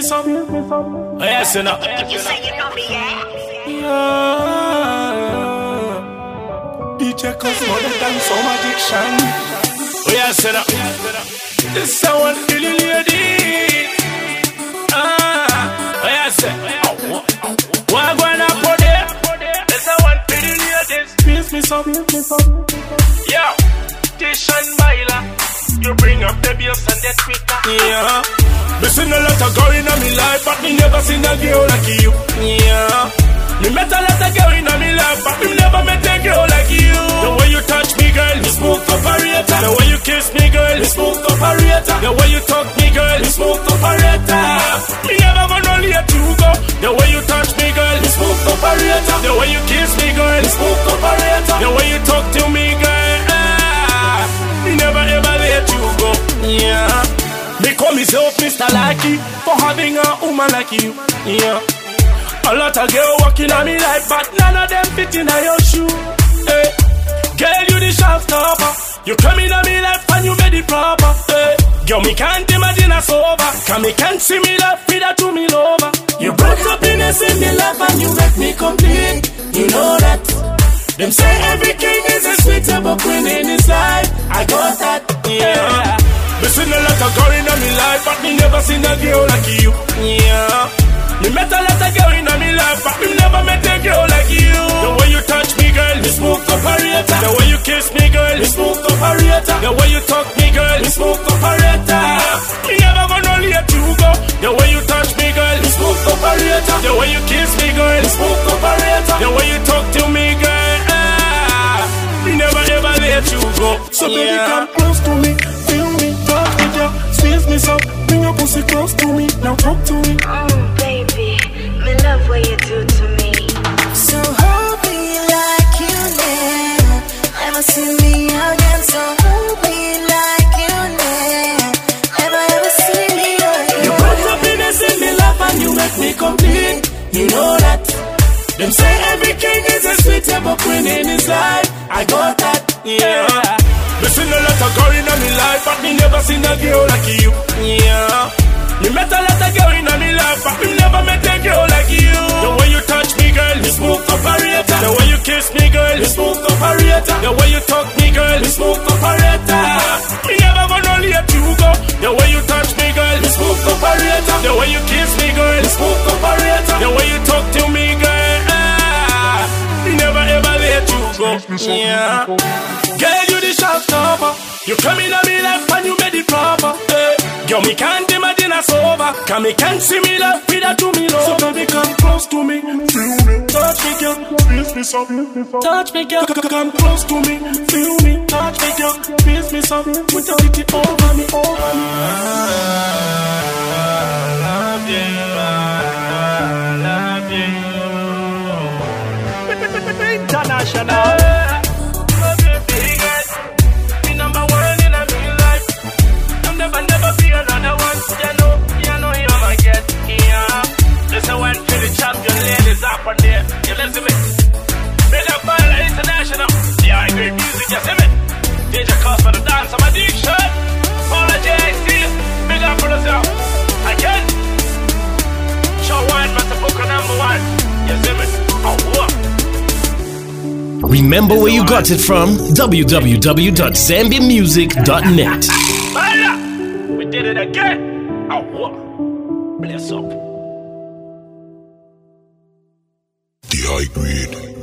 some. Oh yes, you know. You say you know me, yeah? Yeah. DJ cause more than some addiction. Oh yes, you know. This someone feeling lady. Oh yes, what gonna put it? This someone feeling lady. Please me some. Yo, Tish and Baila. You bring up the bass and the Twitter. Yeah. Me seen a lot of girl in my life, but me never seen a girl like you. Yeah. Me met a lot of girl in my life, but me never met a girl like you. The way you touch me, girl, you smooth operator. The way you kiss me, girl, you smooth operator. The way you talk me, girl, you smooth operator. Me never gonna let you go. The way you touch me, girl, you smooth operator. The way you kiss me, girl, you smooth operator. The way you talk to me, girl, me never ever let you go. Yeah. They call myself Mr. Lucky for having a woman like you. Yeah. A lot of girls walking on me like, but none of them fit in your shoe. Hey. Girl, you the showstopper. You come in on me life and you made it proper. Hey. Girl, me can't imagine us over. Cause me can't see me love, feed her to me lover. You brought happiness in me life and you make me complete. You know that. Them say every king is a sweetable queen in his life. I got that, yeah. Me seen a lot of girl in my life, but me never seen a girl like you. Yeah. Me met a lot of girl in my life, but me never met a girl like you. The way you touch me, girl, you smooth operator. The way you kiss me, girl, you smooth operator. The way you talk me, girl, you smooth operator. Me never gonna let you go. The way you touch me, girl, you smooth operator. The way you kiss me, girl, you smooth operator. The way you talk to me, girl, me never ever let you go. So baby, come close to me, feel me, talk with you, squeeze me so, bring your pussy close to me, now talk to me. Oh baby, me love what you do to me. So hold me like you never ever see me again. So hold me like you never ever see me again. You brought happiness in me life and you make me complete. You know that. Them say every king is a sweetable queen in his life. I got that, yeah. Me seen a lot of girl in my life, but me never seen a girl like you. Yeah. Me met a lot of girl in my life, but me never met a girl like you. The way you touch me, girl, you smooth operator. The way you kiss me, girl, you smooth operator. The way you talk me, girl, you smooth operator. Me never gonna let you go. The way you touch me, girl, you smooth operator. The way you kiss me, girl, you smooth operator. The way you talk to me, girl, me never ever let you go. Yeah. Girl, you the showstopper. You come in on me life and you made it proper. Hey. Girl, me can't imagine us over. Cause me can't see me love, feed her to me love. So baby, come close to me, feel me, touch me, girl, kiss me some, touch me, girl, come close to me, feel me, touch me, girl, kiss me some, put your dick over me, over me. I love you, I love you. International. Up there, you listen me. Big up Baila International. Yeah, great music, you see me. DJ Cos for the dance, I'm addiction. Paula JC, big up for yourself. I can. Show one, Master Booker #1. You see me? Oh, remember where you got it from? www.zambiamusic.net. Baila, we did it again. Oh, bless up. The high grade.